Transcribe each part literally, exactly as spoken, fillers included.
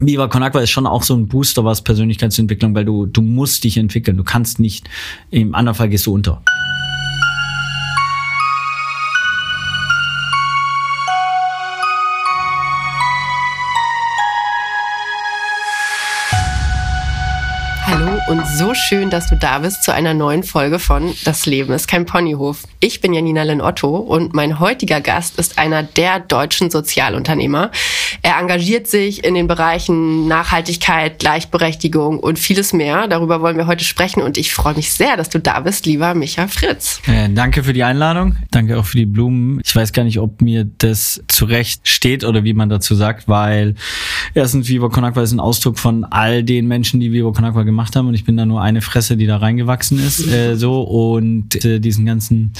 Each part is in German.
Viva Con Agua ist schon auch so ein Booster, was Persönlichkeitsentwicklung, weil du, du musst dich entwickeln. Du kannst nicht, im anderen Fall gehst du unter. Hallo und so schön, dass du da bist zu einer neuen Folge von Das Leben ist kein Ponyhof. Ich bin Janina Lynn Otto und mein heutiger Gast ist einer der deutschen Sozialunternehmer. Er engagiert sich in den Bereichen Nachhaltigkeit, Gleichberechtigung und vieles mehr. Darüber wollen wir heute sprechen und ich freue mich sehr, dass du da bist, lieber Micha Fritz. Äh, danke für die Einladung. Danke auch für die Blumen. Ich weiß gar nicht, ob mir das zurecht steht oder wie man dazu sagt, weil erstens Viva Con Agua ist ein Ausdruck von all den Menschen, die Viva Con Agua gemacht haben und ich bin da nur eine Fresse, die da reingewachsen ist. Äh, so und äh, diesen ganzen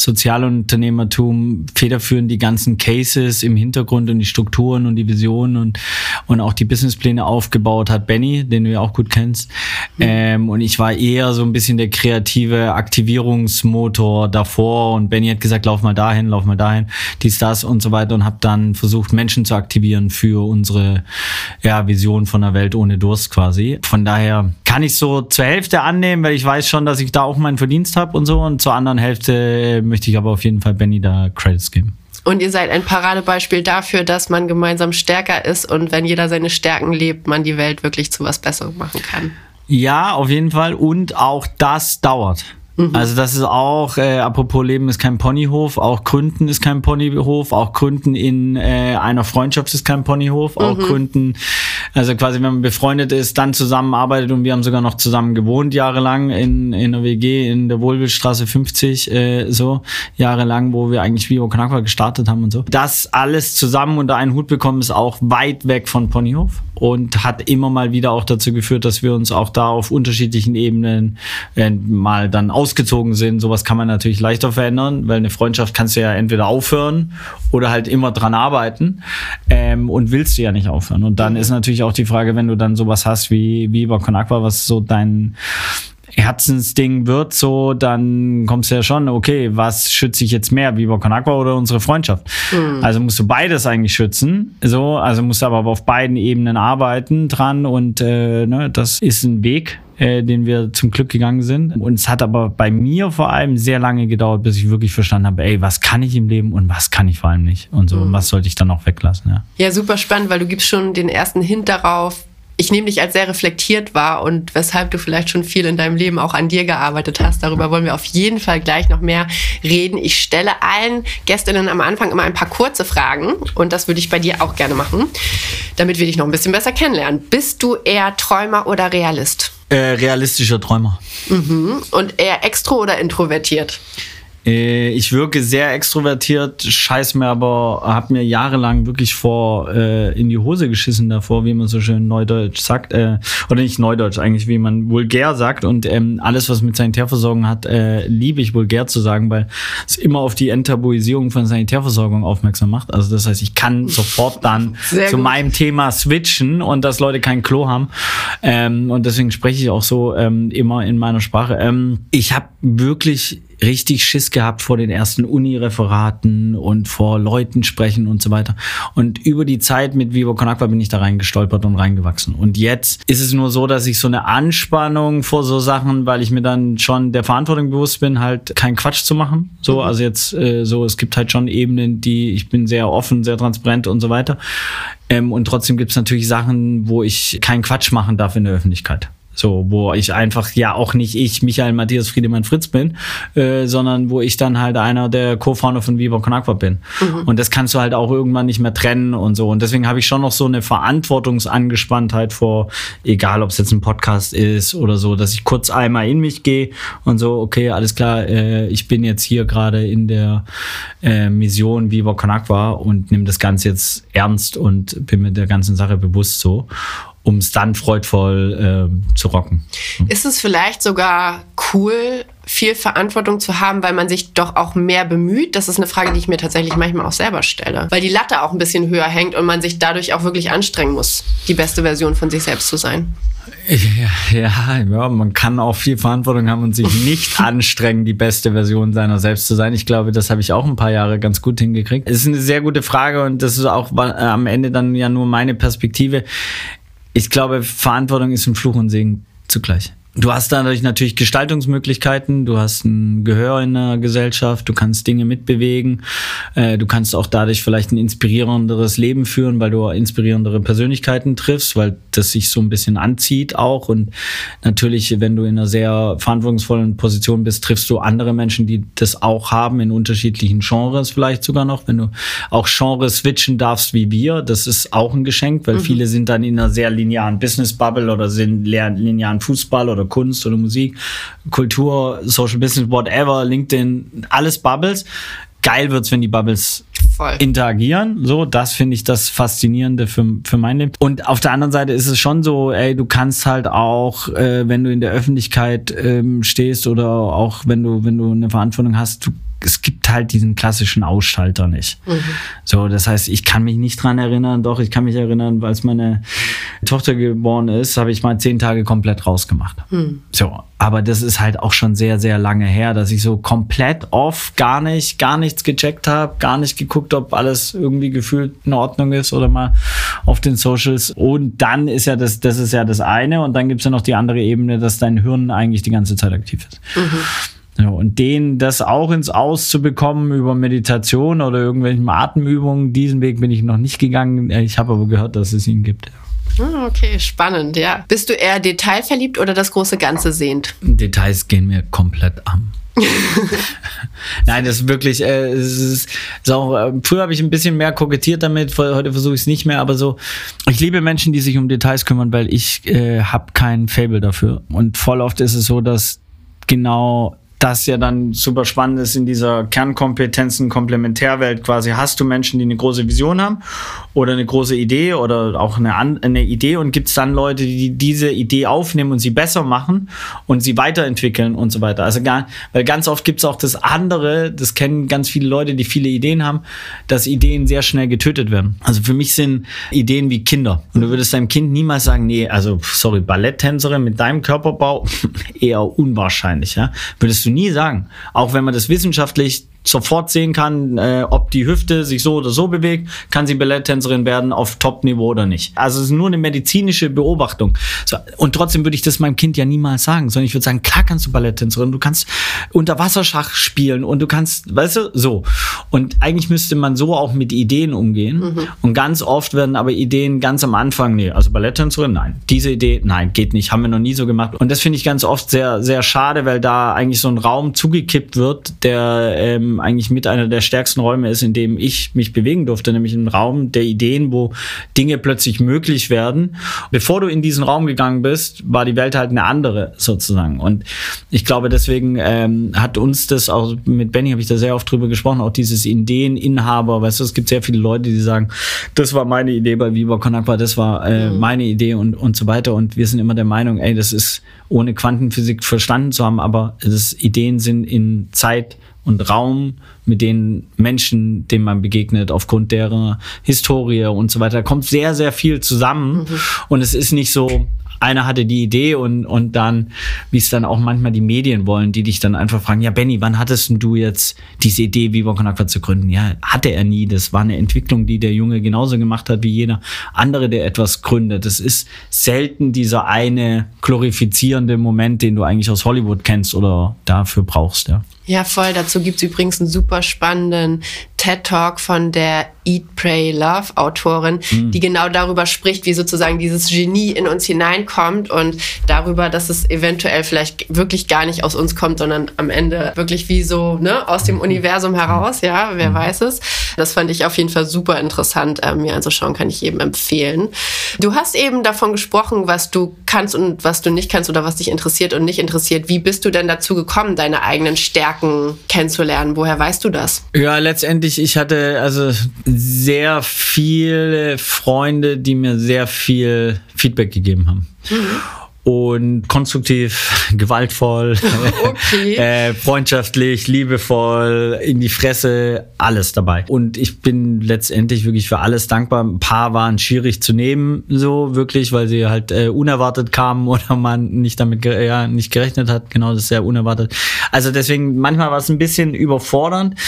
Sozialunternehmertum federführen die ganzen Cases im Hintergrund und die Strukturen und die Visionen und, und auch die Businesspläne aufgebaut hat Benny, den du ja auch gut kennst. Mhm. Ähm, und ich war eher so ein bisschen der kreative Aktivierungsmotor davor und Benny hat gesagt, lauf mal dahin, lauf mal dahin, dies, das und so weiter und habe dann versucht, Menschen zu aktivieren für unsere ja, Vision von einer Welt ohne Durst quasi. Von daher kann ich so zur Hälfte annehmen, weil ich weiß schon, dass ich da auch meinen Verdienst habe und so und zur anderen Hälfte möchte ich aber auf jeden Fall Benny da Credits geben. Und ihr seid ein Paradebeispiel dafür, dass man gemeinsam stärker ist und wenn jeder seine Stärken lebt, man die Welt wirklich zu was Besserem machen kann. Ja, auf jeden Fall. Und auch das dauert. Mhm. Also das ist auch, äh, apropos Leben ist kein Ponyhof, auch Gründen ist kein Ponyhof, auch Gründen in äh, einer Freundschaft ist kein Ponyhof, auch mhm. Gründen, also quasi wenn man befreundet ist, dann zusammenarbeitet und wir haben sogar noch zusammen gewohnt jahrelang in, in der W G in der Wohlwildstraße fünfzig, äh, so jahrelang, wo wir eigentlich Viva Con Agua gestartet haben und so. Das alles zusammen unter einen Hut bekommen ist auch weit weg von Ponyhof und hat immer mal wieder auch dazu geführt, dass wir uns auch da auf unterschiedlichen Ebenen äh, mal dann ausgezogen sind. Sowas kann man natürlich leichter verändern, weil eine Freundschaft kannst du ja entweder aufhören oder halt immer dran arbeiten ähm, und willst du ja nicht aufhören. Und dann ist natürlich auch die Frage, wenn du dann sowas hast wie Viva Con Agua, was so dein Herzensding wird, so, dann kommst du ja schon, okay, was schütze ich jetzt mehr, Viva Con Agua oder unsere Freundschaft? Mhm. Also musst du beides eigentlich schützen, so, also musst du aber auf beiden Ebenen arbeiten dran und äh, ne, das ist ein Weg, äh, den wir zum Glück gegangen sind. Und es hat aber bei mir vor allem sehr lange gedauert, bis ich wirklich verstanden habe, ey, was kann ich im Leben und was kann ich vor allem nicht und so, mhm. und was sollte ich dann auch weglassen, ja. Ja, super spannend, weil du gibst schon den ersten Hint darauf, ich nehme dich als sehr reflektiert wahr und weshalb du vielleicht schon viel in deinem Leben auch an dir gearbeitet hast. Darüber wollen wir auf jeden Fall gleich noch mehr reden. Ich stelle allen Gästinnen am Anfang immer ein paar kurze Fragen und das würde ich bei dir auch gerne machen, damit wir dich noch ein bisschen besser kennenlernen. Bist du eher Träumer oder Realist? Äh, realistischer Träumer. Mhm. Und eher extro oder introvertiert? Ich wirke sehr extrovertiert, scheiß mir aber, hab mir jahrelang wirklich vor äh, in die Hose geschissen davor, wie man so schön neudeutsch sagt, äh, oder nicht neudeutsch eigentlich, wie man vulgär sagt und ähm, alles, was mit Sanitärversorgung hat, äh, liebe ich vulgär zu sagen, weil es immer auf die Enttabuisierung von Sanitärversorgung aufmerksam macht. Also das heißt, ich kann sofort dann sehr zu gut. meinem Thema switchen und dass Leute kein Klo haben ähm, und deswegen spreche ich auch so ähm, immer in meiner Sprache. Ähm, ich habe wirklich richtig Schiss gehabt vor den ersten Uni-Referaten und vor Leuten sprechen und so weiter. Und über die Zeit mit Viva Con Agua bin ich da reingestolpert und reingewachsen. Und jetzt ist es nur so, dass ich so eine Anspannung vor so Sachen, weil ich mir dann schon der Verantwortung bewusst bin, halt keinen Quatsch zu machen. So, mhm. also jetzt äh, so, es gibt halt schon Ebenen, die, ich bin sehr offen, sehr transparent und so weiter. Ähm, und trotzdem gibt es natürlich Sachen, wo ich keinen Quatsch machen darf in der Öffentlichkeit. So, wo ich einfach ja auch nicht ich, Michael Matthias Friedemann Fritz bin, äh, sondern wo ich dann halt einer der Co-Founder von Viva Con Agua bin. Mhm. Und das kannst du halt auch irgendwann nicht mehr trennen und so. Und deswegen habe ich schon noch so eine Verantwortungsangespanntheit vor, egal ob es jetzt ein Podcast ist oder so, dass ich kurz einmal in mich gehe und so, okay, alles klar, äh, ich bin jetzt hier gerade in der äh, Mission Viva Con Agua und nehme das Ganze jetzt ernst und bin mir der ganzen Sache bewusst so, um es dann freudvoll äh, zu rocken. Ist es vielleicht sogar cool, viel Verantwortung zu haben, weil man sich doch auch mehr bemüht? Das ist eine Frage, die ich mir tatsächlich manchmal auch selber stelle. Weil die Latte auch ein bisschen höher hängt und man sich dadurch auch wirklich anstrengen muss, die beste Version von sich selbst zu sein. Ja, ja, ja, man kann auch viel Verantwortung haben und sich nicht anstrengen, die beste Version seiner selbst zu sein. Ich glaube, das habe ich auch ein paar Jahre ganz gut hingekriegt. Es ist eine sehr gute Frage und das ist auch äh, am Ende dann ja nur meine Perspektive. Ich glaube, Verantwortung ist ein Fluch und Segen zugleich. Du hast dadurch natürlich Gestaltungsmöglichkeiten, du hast ein Gehör in der Gesellschaft, du kannst Dinge mitbewegen, äh, du kannst auch dadurch vielleicht ein inspirierenderes Leben führen, weil du inspirierendere Persönlichkeiten triffst, weil das sich so ein bisschen anzieht auch. Und natürlich, wenn du in einer sehr verantwortungsvollen Position bist, triffst du andere Menschen, die das auch haben, in unterschiedlichen Genres vielleicht sogar noch. Wenn du auch Genres switchen darfst wie wir, das ist auch ein Geschenk, weil mhm. viele sind dann in einer sehr linearen Business-Bubble oder sind linearen Fußball oder Kunst oder Musik, Kultur, Social Business, whatever, LinkedIn, alles Bubbles. Geil wird's, wenn die Bubbles Voll. interagieren. So, das finde ich das Faszinierende für, für mein Leben. Und auf der anderen Seite ist es schon so, ey, du kannst halt auch, äh, wenn du in der Öffentlichkeit ähm, stehst oder auch wenn du, wenn du eine Verantwortung hast, du es gibt halt diesen klassischen Ausschalter nicht. Mhm. So, das heißt, ich kann mich nicht dran erinnern, doch, ich kann mich erinnern, als meine Tochter geboren ist, habe ich mal zehn Tage komplett rausgemacht. Mhm. So, aber das ist halt auch schon sehr, sehr lange her, dass ich so komplett off gar nicht, gar nichts gecheckt habe, gar nicht geguckt, ob alles irgendwie gefühlt in Ordnung ist oder mal auf den Socials. Und dann ist ja das, das ist ja das eine und dann gibt's ja noch die andere Ebene, dass dein Hirn eigentlich die ganze Zeit aktiv ist. Mhm. Ja, und denen das auch ins Aus zu bekommen über Meditation oder irgendwelchen Atemübungen, diesen Weg bin ich noch nicht gegangen. Ich habe aber gehört, dass es ihn gibt. Okay, spannend, ja. Bist du eher detailverliebt oder das große Ganze sehend? Details gehen mir komplett am. Nein, das ist wirklich, äh, es ist, ist auch, äh, früher habe ich ein bisschen mehr kokettiert damit, heute versuche ich es nicht mehr, aber so, ich liebe Menschen, die sich um Details kümmern, weil ich äh, habe kein Faible dafür. Und voll oft ist es so, dass genau das ja dann super spannend ist in dieser Kernkompetenzen-Komplementärwelt quasi. Hast du Menschen, die eine große Vision haben oder eine große Idee oder auch eine, eine Idee und gibt es dann Leute, die diese Idee aufnehmen und sie besser machen und sie weiterentwickeln und so weiter. Also gar, weil ganz oft gibt es auch das andere, das kennen ganz viele Leute, die viele Ideen haben, dass Ideen sehr schnell getötet werden. Also für mich sind Ideen wie Kinder. Und du würdest deinem Kind niemals sagen, nee, also sorry, Balletttänzerin mit deinem Körperbau, eher unwahrscheinlich, ja. Würdest du nie sagen. Auch wenn man das wissenschaftlich sofort sehen kann, äh, ob die Hüfte sich so oder so bewegt, kann sie Balletttänzerin werden auf Top-Niveau oder nicht. Also es ist nur eine medizinische Beobachtung. So, und trotzdem würde ich das meinem Kind ja niemals sagen, sondern ich würde sagen, klar kannst du Balletttänzerin, du kannst Unterwasserschach spielen und du kannst, weißt du, so. Und eigentlich müsste man so auch mit Ideen umgehen. Mhm. Und ganz oft werden aber Ideen ganz am Anfang, nee, also Balletttänzerin, nein. Diese Idee, nein, geht nicht, haben wir noch nie so gemacht. Und das finde ich ganz oft sehr, sehr schade, weil da eigentlich so ein Raum zugekippt wird, der ähm, eigentlich mit einer der stärksten Räume ist, in dem ich mich bewegen durfte, nämlich ein Raum der Ideen, wo Dinge plötzlich möglich werden. Bevor du in diesen Raum gegangen bist, war die Welt halt eine andere sozusagen. Und ich glaube, deswegen ähm, hat uns das auch, mit Benny habe ich da sehr oft drüber gesprochen, auch dieses Ideeninhaber, weißt du, es gibt sehr viele Leute, die sagen, das war meine Idee bei Viva Con Agua, das war äh, mhm. meine Idee und, und so weiter. Und wir sind immer der Meinung, ey, das ist ohne Quantenphysik verstanden zu haben, aber das Ideen sind in Zeit und Raum, mit den Menschen, denen man begegnet, aufgrund derer Historie und so weiter. Da kommt sehr, sehr viel zusammen. Mhm. Und es ist nicht so, einer hatte die Idee und, und dann, wie es dann auch manchmal die Medien wollen, die dich dann einfach fragen, ja Benny, wann hattest denn du jetzt diese Idee, Viva Con Agua zu gründen? Ja, hatte er nie. Das war eine Entwicklung, die der Junge genauso gemacht hat wie jeder andere, der etwas gründet. Das ist selten dieser eine glorifizierende Moment, den du eigentlich aus Hollywood kennst oder dafür brauchst, ja. Ja, voll. Dazu gibt's übrigens einen super spannenden TED-Talk von der Eat, Pray, Love Autorin, mhm. die genau darüber spricht, wie sozusagen dieses Genie in uns hineinkommt und darüber, dass es eventuell vielleicht wirklich gar nicht aus uns kommt, sondern am Ende wirklich wie so, ne, aus dem Universum heraus, ja, wer mhm. weiß es. Das fand ich auf jeden Fall super interessant, äh, mir anzuschauen, kann ich jedem empfehlen. Du hast eben davon gesprochen, was du kannst und was du nicht kannst oder was dich interessiert und nicht interessiert. Wie bist du denn dazu gekommen, deine eigenen Stärken kennenzulernen? Woher weißt du das? Ja, letztendlich, ich hatte also sehr viele Freunde, die mir sehr viel Feedback gegeben haben. Mhm. Und konstruktiv, gewaltvoll, okay. äh, freundschaftlich, liebevoll, in die Fresse, alles dabei. Und ich bin letztendlich wirklich für alles dankbar. Ein paar waren schwierig zu nehmen, so wirklich, weil sie halt äh, unerwartet kamen oder man nicht damit ge- ja, nicht gerechnet hat. Genau, das ist sehr unerwartet. Also deswegen, manchmal war es ein bisschen überfordernd.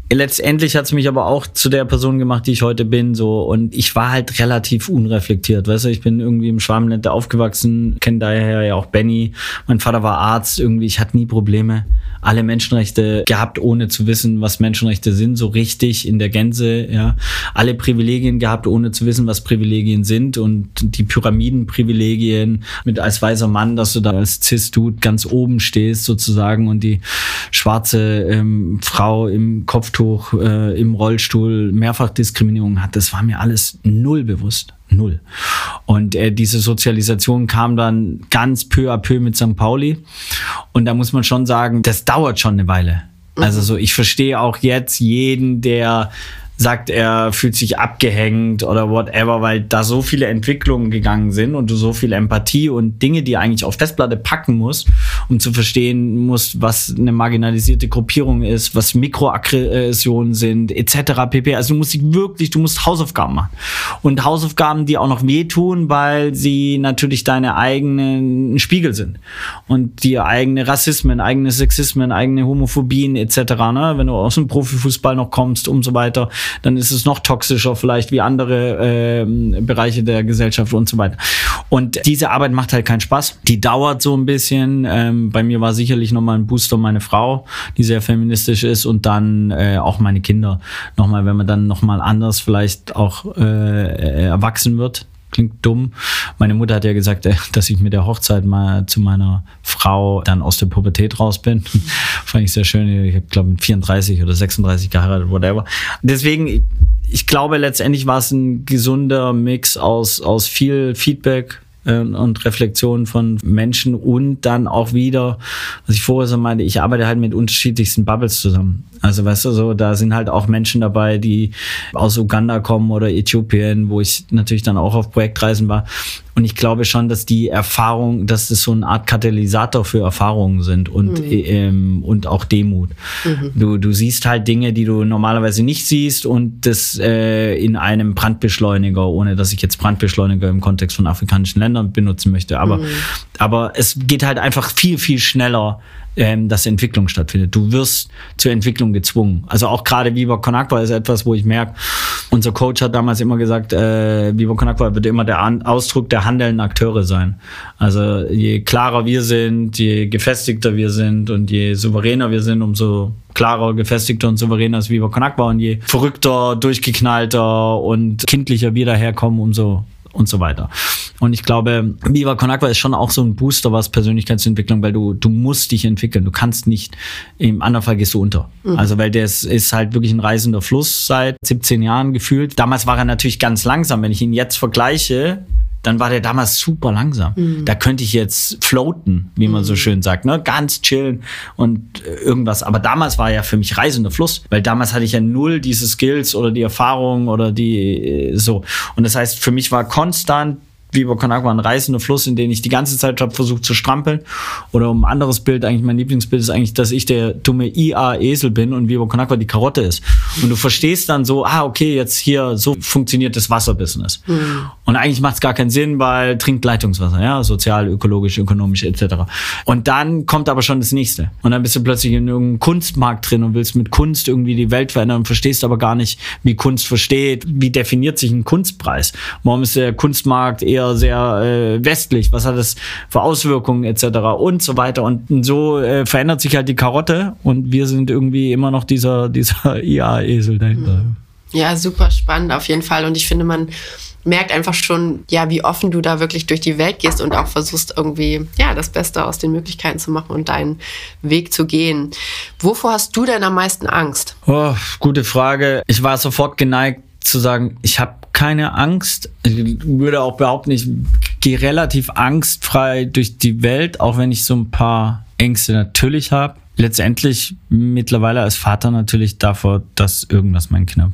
letztendlich hat es mich aber auch zu der Person gemacht, die ich heute bin, so. Und ich war halt relativ unreflektiert, weißt du, ich bin irgendwie im Schwabenland aufgewachsen, kenne daher ja auch Benny. Mein Vater war Arzt, irgendwie, ich hatte nie Probleme. Alle Menschenrechte gehabt, ohne zu wissen, was Menschenrechte sind, so richtig in der Gänze, ja. Alle Privilegien gehabt, ohne zu wissen, was Privilegien sind, und die Pyramidenprivilegien mit als weißer Mann, dass du da als Cis-Dude ganz oben stehst sozusagen und die schwarze ähm, Frau im Kopftuch, äh, im Rollstuhl Mehrfachdiskriminierung hat, das war mir alles null bewusst. Null. Und äh, diese Sozialisation kam dann ganz peu à peu mit Sankt Pauli. Und da muss man schon sagen, das dauert schon eine Weile. Mhm. Also so, ich verstehe auch jetzt jeden, der sagt, er fühlt sich abgehängt oder whatever, weil da so viele Entwicklungen gegangen sind und du so viel Empathie und Dinge, die eigentlich auf Festplatte packen musst, um zu verstehen musst, was eine marginalisierte Gruppierung ist, was Mikroaggressionen sind, et cetera pp. Also du musst dich wirklich, du musst Hausaufgaben machen. Und Hausaufgaben, die auch noch wehtun, weil sie natürlich deine eigenen Spiegel sind. Und die eigene Rassismen, eigene Sexismen, eigene Homophobien et cetera. Ne? Wenn du aus dem Profifußball noch kommst und so weiter, dann ist es noch toxischer vielleicht wie andere äh, Bereiche der Gesellschaft und so weiter. Und diese Arbeit macht halt keinen Spaß. Die dauert so ein bisschen. Ähm, bei mir war sicherlich nochmal ein Booster meine Frau, die sehr feministisch ist, und dann äh, auch meine Kinder. Nochmal, wenn man dann nochmal anders vielleicht auch äh, erwachsen wird. Klingt dumm. Meine Mutter hat ja gesagt, dass ich mit der Hochzeit mal zu meiner Frau dann aus der Pubertät raus bin. Fand ich sehr schön. Ich habe, glaube ich, mit vierunddreißig oder sechsunddreißig geheiratet, whatever. Deswegen, ich glaube, letztendlich war es ein gesunder Mix aus, aus viel Feedback und Reflexion von Menschen und dann auch wieder, was ich vorher so meinte, ich arbeite halt mit unterschiedlichsten Bubbles zusammen. Also weißt du, so, da sind halt auch Menschen dabei, die aus Uganda kommen oder Äthiopien, wo ich natürlich dann auch auf Projektreisen war. Und ich glaube schon, dass die Erfahrung, dass das so eine Art Katalysator für Erfahrungen sind und, mhm. ähm, und auch Demut. Mhm. Du, du siehst halt Dinge, die du normalerweise nicht siehst, und das äh, in einem Brandbeschleuniger, ohne dass ich jetzt Brandbeschleuniger im Kontext von afrikanischen Ländern benutzen möchte. Aber, mhm. aber es geht halt einfach viel, viel schneller, ähm, dass Entwicklung stattfindet. Du wirst zur Entwicklung gezwungen. Also auch gerade Viva Con Agua ist etwas, wo ich merke, unser Coach hat damals immer gesagt, äh, Viva Con Agua wird immer der An- Ausdruck der handelnden Akteure sein. Also je klarer wir sind, je gefestigter wir sind und je souveräner wir sind, umso klarer, gefestigter und souveräner ist Viva Con Agua, und je verrückter, durchgeknallter und kindlicher wir daherkommen, umso und so weiter. Und ich glaube, Viva Con Agua ist schon auch so ein Booster, was Persönlichkeitsentwicklung, weil du du musst dich entwickeln. Du kannst nicht, im anderen Fall gehst du unter. Mhm. Also weil das ist halt wirklich ein reißender Fluss seit siebzehn Jahren gefühlt. Damals war er natürlich ganz langsam. Wenn ich ihn jetzt vergleiche, dann war der damals super langsam. Mhm. Da könnte ich jetzt floaten, wie man mhm. so schön sagt, ne? Ganz chillen und irgendwas. Aber damals war ja für mich reißender Fluss, weil damals hatte ich ja null diese Skills oder die Erfahrung oder die so. Und das heißt, für mich war konstant Viva Con Agua ein reißender Fluss, in den ich die ganze Zeit habe versucht zu strampeln. Oder um ein anderes Bild, eigentlich mein Lieblingsbild ist eigentlich, dass ich der dumme I A-Esel bin und Viva Con Agua die Karotte ist. Und du verstehst dann so, ah, okay, jetzt hier, so funktioniert das Wasserbusiness. Mhm. Und eigentlich macht es gar keinen Sinn, weil trinkt Leitungswasser, ja, sozial, ökologisch, ökonomisch et cetera. Und dann kommt aber schon das Nächste. Und dann bist du plötzlich in irgendeinem Kunstmarkt drin und willst mit Kunst irgendwie die Welt verändern und verstehst aber gar nicht, wie Kunst versteht. Wie definiert sich ein Kunstpreis? Warum ist der Kunstmarkt eher sehr äh, westlich, was hat das für Auswirkungen et cetera und so weiter. Und so äh, verändert sich halt die Karotte und wir sind irgendwie immer noch dieser, dieser I A-Esel dahinter. Ja, super spannend auf jeden Fall. Und ich finde, man merkt einfach schon, ja, wie offen du da wirklich durch die Welt gehst und auch versuchst irgendwie, ja, das Beste aus den Möglichkeiten zu machen und deinen Weg zu gehen. Wovor hast du denn am meisten Angst? Oh, gute Frage. Ich war sofort geneigt zu sagen, ich habe keine Angst. Ich würde auch behaupten, ich gehe relativ angstfrei durch die Welt, auch wenn ich so ein paar Ängste natürlich habe. Letztendlich mittlerweile als Vater natürlich davor, dass irgendwas meinen Kindern passiert.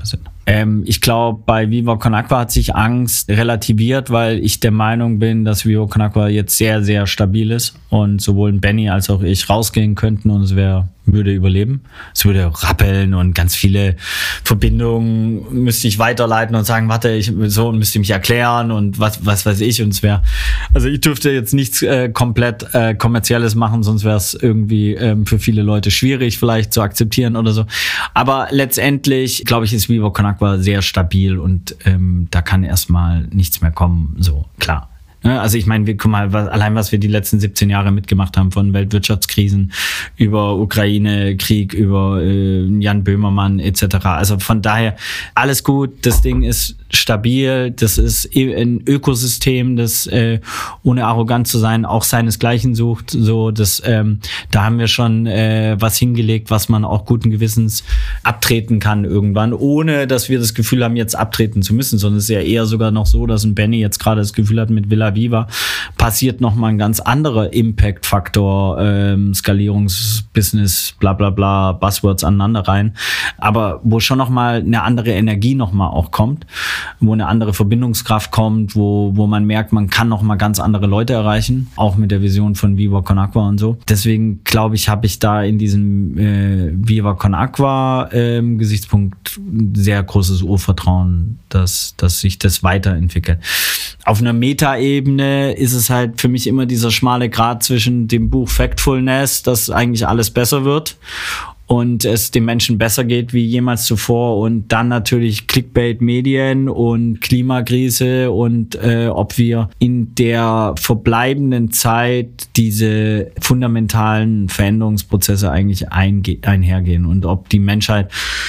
Ähm, ich glaube, bei Viva Con Agua hat sich Angst relativiert, weil ich der Meinung bin, dass Viva Con Agua jetzt sehr, sehr stabil ist und sowohl Benny als auch ich rausgehen könnten und es wäre würde überleben. Es würde rappeln und ganz viele Verbindungen müsste ich weiterleiten und sagen, warte, ich so und müsste mich erklären und was was weiß ich und es wäre, also ich dürfte jetzt nichts äh, komplett äh, Kommerzielles machen, sonst wäre es irgendwie ähm, für viele Leute schwierig vielleicht zu akzeptieren oder so. Aber letztendlich, glaube ich, ist Viva Con Agua sehr stabil und ähm, da kann erstmal nichts mehr kommen, so, klar. Also ich meine, wir guck mal, was, allein was wir die letzten siebzehn Jahre mitgemacht haben, von Weltwirtschaftskrisen über Ukraine-Krieg, über äh, Jan Böhmermann et cetera. Also von daher alles gut, das Ding ist stabil, das ist ein Ökosystem, das äh, ohne arrogant zu sein auch seinesgleichen sucht. So, das, ähm, da haben wir schon äh, was hingelegt, was man auch guten Gewissens abtreten kann irgendwann, ohne dass wir das Gefühl haben, jetzt abtreten zu müssen, sondern es ist ja eher sogar noch so, dass ein Benny jetzt gerade das Gefühl hat, mit Villa Viva passiert nochmal ein ganz anderer Impact-Faktor, ähm, Skalierungsbusiness, bla bla bla, Buzzwords aneinander rein, aber wo schon nochmal eine andere Energie nochmal auch kommt, wo eine andere Verbindungskraft kommt, wo wo man merkt, man kann nochmal ganz andere Leute erreichen, auch mit der Vision von Viva Con Agua und so. Deswegen glaube ich, habe ich da in diesem äh, Viva Con Agua ähm, Gesichtspunkt sehr großes Urvertrauen, dass, dass sich das weiterentwickelt. Auf einer Meta-Ebene ist es halt für mich immer dieser schmale Grat zwischen dem Buch Factfulness, dass eigentlich alles besser wird und es den Menschen besser geht wie jemals zuvor und dann natürlich Clickbait-Medien und Klimakrise und äh, ob wir in der verbleibenden Zeit diese fundamentalen Veränderungsprozesse eigentlich einge- einhergehen und ob die Menschheit,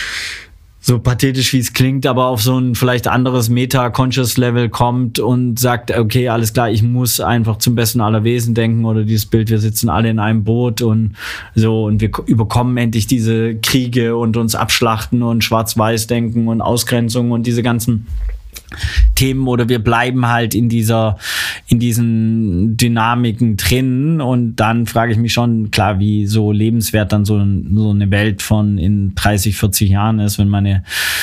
so pathetisch wie es klingt, aber auf so ein vielleicht anderes Meta-Conscious-Level kommt und sagt, okay, alles klar, ich muss einfach zum Besten aller Wesen denken oder dieses Bild, wir sitzen alle in einem Boot und so und wir überkommen endlich diese Kriege und uns abschlachten und Schwarz-Weiß denken und Ausgrenzung und diese ganzen Themen oder wir bleiben halt in dieser, in diesen Dynamiken drin und dann frage ich mich schon, klar, wie so lebenswert dann so, so eine Welt von in dreißig, vierzig Jahren ist, wenn meine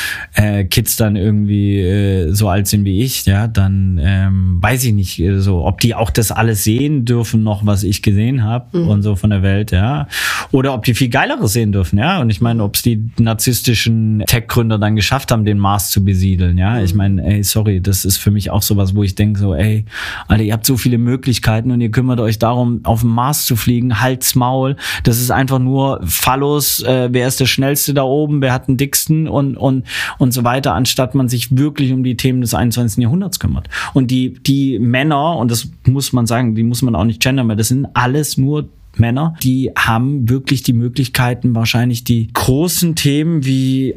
äh, Kids dann irgendwie äh, so alt sind wie ich, ja, dann ähm, weiß ich nicht äh, so, ob die auch das alles sehen dürfen noch, was ich gesehen habe mhm. und so von der Welt, ja, oder ob die viel Geileres sehen dürfen, ja, und ich meine, ob es die narzisstischen Tech-Gründer dann geschafft haben, den Mars zu besiedeln, ja, mhm. ich meine, ey, sorry, das ist für mich auch sowas, wo ich denke so, ey, Alter, ihr habt so viele Möglichkeiten und ihr kümmert euch darum, auf den Mars zu fliegen, halt's Maul, das ist einfach nur Phallus, äh, wer ist der Schnellste da oben, wer hat den dicksten und und und so weiter, anstatt man sich wirklich um die Themen des einundzwanzigsten Jahrhunderts kümmert. Und die die Männer, und das muss man sagen, die muss man auch nicht gendern, weil das sind alles nur Männer, die haben wirklich die Möglichkeiten, wahrscheinlich die großen Themen wie äh,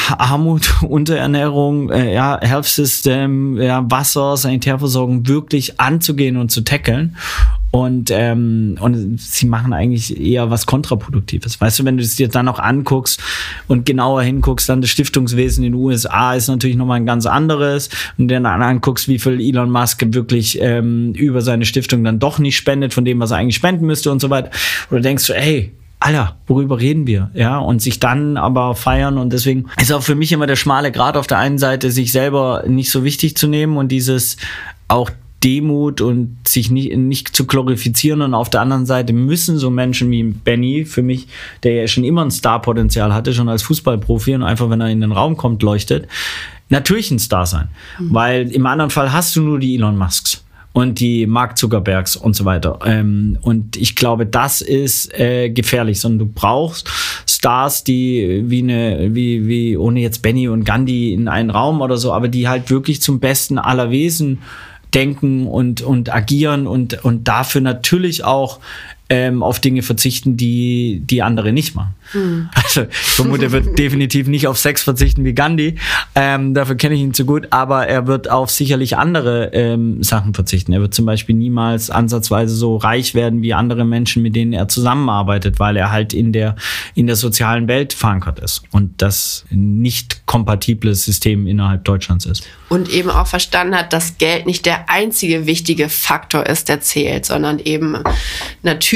Armut, Unterernährung, äh, ja, Health System, ja, Wasser, Sanitärversorgung wirklich anzugehen und zu tackeln. Und, ähm, und sie machen eigentlich eher was Kontraproduktives. Weißt du, wenn du es dir dann noch anguckst und genauer hinguckst, dann das Stiftungswesen in den U S A ist natürlich nochmal ein ganz anderes. Und dann anguckst, wie viel Elon Musk wirklich ähm, über seine Stiftung dann doch nicht spendet, von dem, was er eigentlich spenden müsste und so weiter. Oder denkst du, ey, Alter, worüber reden wir? Ja, und sich dann aber feiern und deswegen ist auch für mich immer der schmale Grat auf der einen Seite, sich selber nicht so wichtig zu nehmen und dieses auch Demut und sich nicht, nicht zu glorifizieren und auf der anderen Seite müssen so Menschen wie Benny, für mich, der ja schon immer ein Starpotenzial hatte, schon als Fußballprofi und einfach, wenn er in den Raum kommt, leuchtet, natürlich ein Star sein. Mhm. Weil im anderen Fall hast du nur die Elon Musks und die Mark Zuckerbergs und so weiter. Ähm, und ich glaube, das ist äh, gefährlich, sondern du brauchst Stars, die wie eine, wie, wie, ohne jetzt Benny und Gandhi in einen Raum oder so, aber die halt wirklich zum Besten aller Wesen denken und, und agieren und, und dafür natürlich auch ähm, auf Dinge verzichten, die, die andere nicht machen. Hm. Also ich vermute, er wird definitiv nicht auf Sex verzichten wie Gandhi, ähm, dafür kenne ich ihn zu gut, aber er wird auf sicherlich andere ähm, Sachen verzichten. Er wird zum Beispiel niemals ansatzweise so reich werden wie andere Menschen, mit denen er zusammenarbeitet, weil er halt in der, in der sozialen Welt verankert ist und das nicht kompatible System innerhalb Deutschlands ist. Und eben auch verstanden hat, dass Geld nicht der einzige wichtige Faktor ist, der zählt, sondern eben natürlich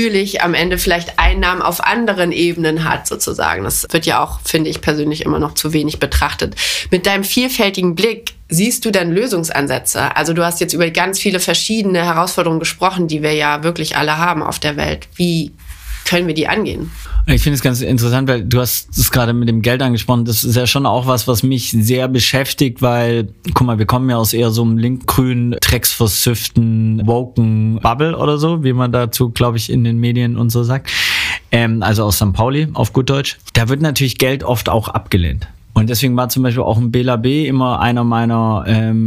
natürlich am Ende vielleicht Einnahmen auf anderen Ebenen hat, sozusagen. Das wird ja auch, finde ich persönlich, immer noch zu wenig betrachtet. Mit deinem vielfältigen Blick siehst du dann Lösungsansätze? Also du hast jetzt über ganz viele verschiedene Herausforderungen gesprochen, die wir ja wirklich alle haben auf der Welt. Wie können wir die angehen? Ich finde es ganz interessant, weil du hast es gerade mit dem Geld angesprochen. Das ist ja schon auch was, was mich sehr beschäftigt, weil, guck mal, wir kommen ja aus eher so einem linkgrünen, drecksversüfften, woken Bubble oder so, wie man dazu, glaube ich, in den Medien und so sagt. Ähm, also aus Sankt Pauli, auf gut Deutsch. Da wird natürlich Geld oft auch abgelehnt. Und deswegen war zum Beispiel auch ein Bela B. immer einer meiner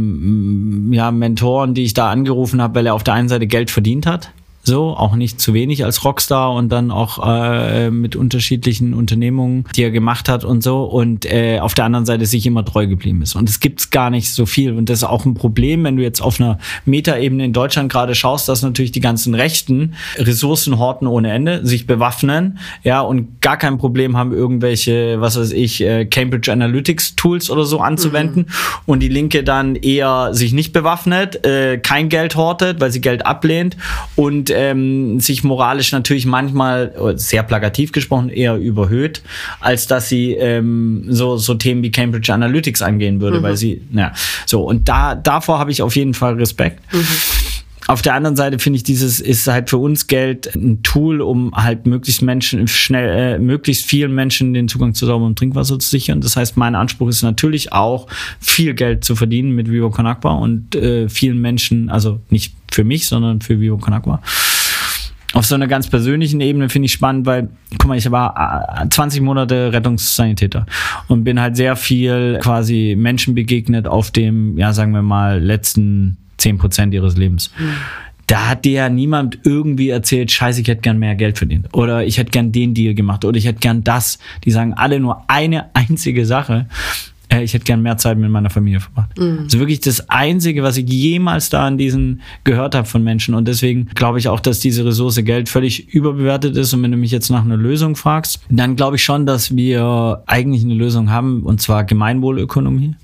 ähm, ja, Mentoren, die ich da angerufen habe, weil er auf der einen Seite Geld verdient hat. So, auch nicht zu wenig als Rockstar und dann auch äh, mit unterschiedlichen Unternehmungen, die er gemacht hat und so. Und äh, auf der anderen Seite sich immer treu geblieben ist. Und es gibt's gar nicht so viel. Und das ist auch ein Problem, wenn du jetzt auf einer Metaebene in Deutschland gerade schaust, dass natürlich die ganzen Rechten Ressourcen horten ohne Ende, sich bewaffnen, ja, und gar kein Problem haben, irgendwelche, was weiß ich, äh, Cambridge Analytics Tools oder so anzuwenden. Mhm. Und die Linke dann eher sich nicht bewaffnet, äh, kein Geld hortet, weil sie Geld ablehnt und Ähm, sich moralisch natürlich manchmal, sehr plakativ gesprochen, eher überhöht, als dass sie ähm, so, so Themen wie Cambridge Analytics angehen würde, mhm. weil sie, ja, so, und da, davor habe ich auf jeden Fall Respekt. Mhm. Auf der anderen Seite finde ich, dieses ist halt für uns Geld ein Tool, um halt möglichst Menschen schnell, äh, möglichst vielen Menschen den Zugang zu sauberem Trinkwasser zu sichern. Das heißt, mein Anspruch ist natürlich auch, viel Geld zu verdienen mit Viva Con Agua und äh, vielen Menschen, also nicht für mich, sondern für Viva Con Agua. Auf so einer ganz persönlichen Ebene finde ich spannend, weil, guck mal, ich war zwanzig Monate Rettungssanitäter und bin halt sehr viel quasi Menschen begegnet auf dem, ja, sagen wir mal, letzten zehn Prozent ihres Lebens. Mhm. Da hat dir ja niemand irgendwie erzählt, scheiße, ich hätte gern mehr Geld verdient. Oder ich hätte gern den Deal gemacht. Oder ich hätte gern das. Die sagen alle nur eine einzige Sache. Äh, ich hätte gern mehr Zeit mit meiner Familie verbracht. Mhm. Also wirklich das Einzige, was ich jemals da an diesen gehört habe von Menschen. Und deswegen glaube ich auch, dass diese Ressource Geld völlig überbewertet ist. Und wenn du mich jetzt nach einer Lösung fragst, dann glaube ich schon, dass wir eigentlich eine Lösung haben. Und zwar Gemeinwohlökonomie.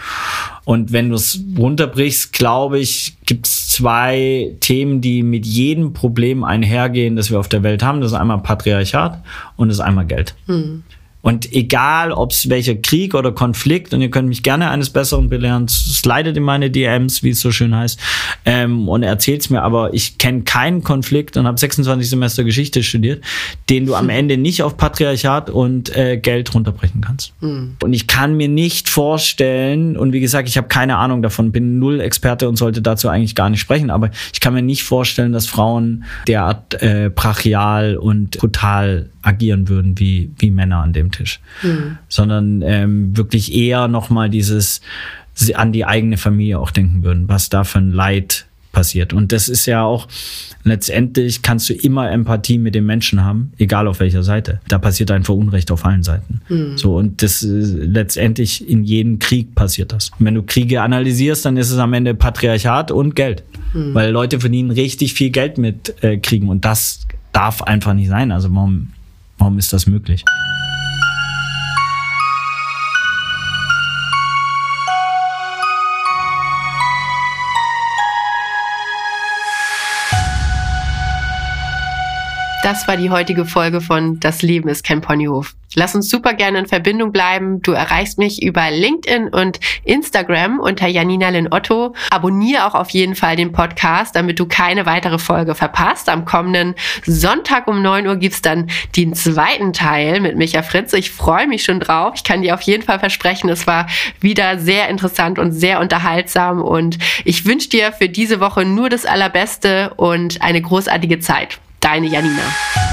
Und wenn du es runterbrichst, glaube ich, gibt es zwei Themen, die mit jedem Problem einhergehen, das wir auf der Welt haben. Das ist einmal Patriarchat und das ist einmal Geld. Mhm. Und egal, ob es welcher Krieg oder Konflikt, und ihr könnt mich gerne eines Besseren belehren, slidet in meine D Ms, wie es so schön heißt, ähm, und erzählt's mir, aber ich kenne keinen Konflikt und habe sechsundzwanzig Semester Geschichte studiert, den du am Ende nicht auf Patriarchat und äh, Geld runterbrechen kannst. Mhm. Und ich kann mir nicht vorstellen, und wie gesagt, ich habe keine Ahnung davon, bin null Experte und sollte dazu eigentlich gar nicht sprechen, aber ich kann mir nicht vorstellen, dass Frauen derart äh, brachial und brutal agieren würden wie, wie Männer an dem Tisch. Mhm. Sondern ähm, wirklich eher nochmal dieses an die eigene Familie auch denken würden, was da für ein Leid passiert. Und das ist ja auch, letztendlich kannst du immer Empathie mit den Menschen haben, egal auf welcher Seite. Da passiert einfach Unrecht auf allen Seiten. Mhm. So, und das letztendlich in jedem Krieg passiert das. Und wenn du Kriege analysierst, dann ist es am Ende Patriarchat und Geld. Mhm. Weil Leute verdienen richtig viel Geld mit äh, Kriegen und das darf einfach nicht sein. Also warum Warum ist das möglich? Das war die heutige Folge von Das Leben ist kein Ponyhof. Lass uns super gerne in Verbindung bleiben. Du erreichst mich über LinkedIn und Instagram unter Janina Lynn Otto. Abonniere auch auf jeden Fall den Podcast, damit du keine weitere Folge verpasst. Am kommenden Sonntag um neun Uhr gibt's dann den zweiten Teil mit Micha Fritz. Ich freue mich schon drauf. Ich kann dir auf jeden Fall versprechen, es war wieder sehr interessant und sehr unterhaltsam. Und ich wünsche dir für diese Woche nur das Allerbeste und eine großartige Zeit. Deine Janina.